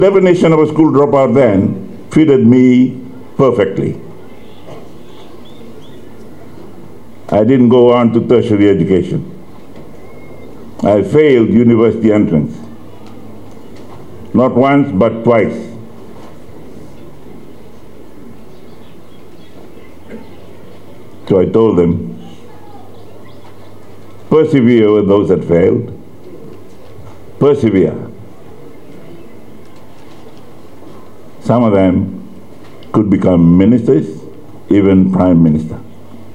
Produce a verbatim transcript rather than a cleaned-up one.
definition of a school dropout then fitted me perfectly. I didn't go on to tertiary education. I failed university entrance. Not once, but twice. So I told them, persevere with those that failed. Persevere. Some of them could become ministers, even prime minister.